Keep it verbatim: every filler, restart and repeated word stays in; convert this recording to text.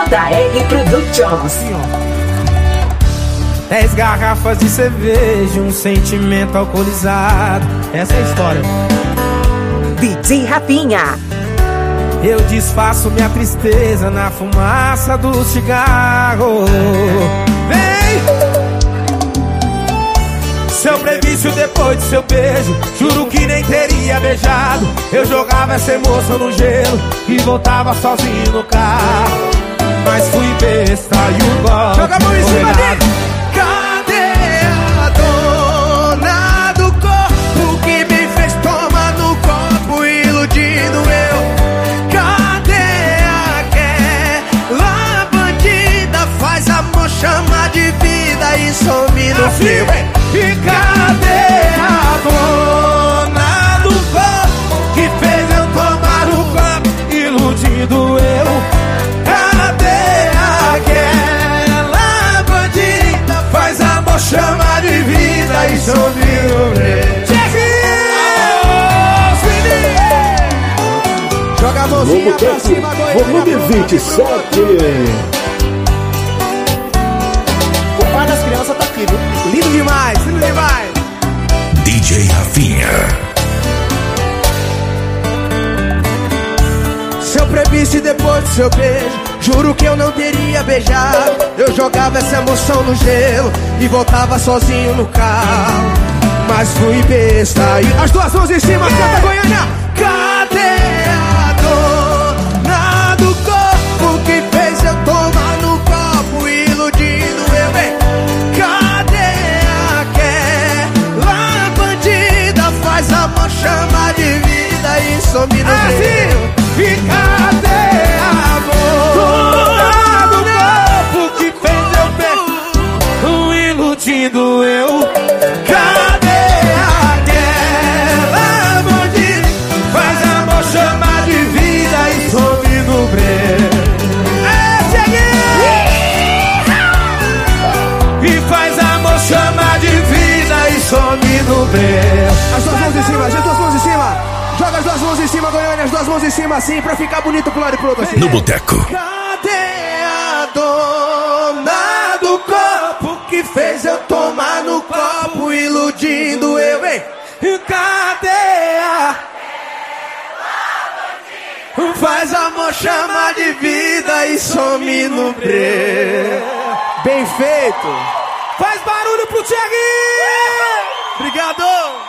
J R Productions. Assim, ó. Dez garrafas de cerveja, um sentimento alcoolizado. Essa é a história. D J Rafinha. Eu disfarço minha tristeza na fumaça do cigarro. Vem! Seu prebício depois de seu beijo, juro que nem teria beijado. Eu jogava essa emoção no gelo e voltava sozinho no carro. Mas fui besta e o golpe. Joga a mão em cima dele. Cadê a dona do corpo que me fez tomar no copo iludindo eu? Cadê aquela bandida? Faz amor, chama de vida e some no frio. E cadê a dona do corpo que fez eu tomar o copo iludindo eu? Cadê aquela bandida? Faz amor, chama de vida e some no breu. Joga a mãozinha pra cima, volume vinte e sete. O pai das crianças tá aqui, viu? Lindo demais, lindo demais. D J Rafinha. Seu prebício depois do seu beijo, juro que eu não teria beijado. Eu jogava essa emoção no gelo e voltava sozinho no carro. Mas fui besta e... As duas mãos em cima, canta Goiânia. Cadê a dona do corpo que fez eu tomar no copo iludindo eu, bem? Cadê aquela bandida? Faz amor, chama de vida e some no breu. E cadê a dona do corpo que fez eu beijar iludindo eu? Cadê aquela bandida? Faz amor, chama de vida e some no breu. É, cheguei! E faz amor, chama de vida e some no breu. As duas mãos em cima, as duas mãos em cima. Joga as duas mãos em cima, Goiânia, as duas mãos em cima assim, pra ficar bonito pro lado e pro outro assim. No boteco. Cadê a dona do corpo que fez eu tomar no copo iludindo eu, hein? Cadê a... Faz amor, chama de vida e some no breu. Bem feito. Faz barulho pro Thierry! Obrigado!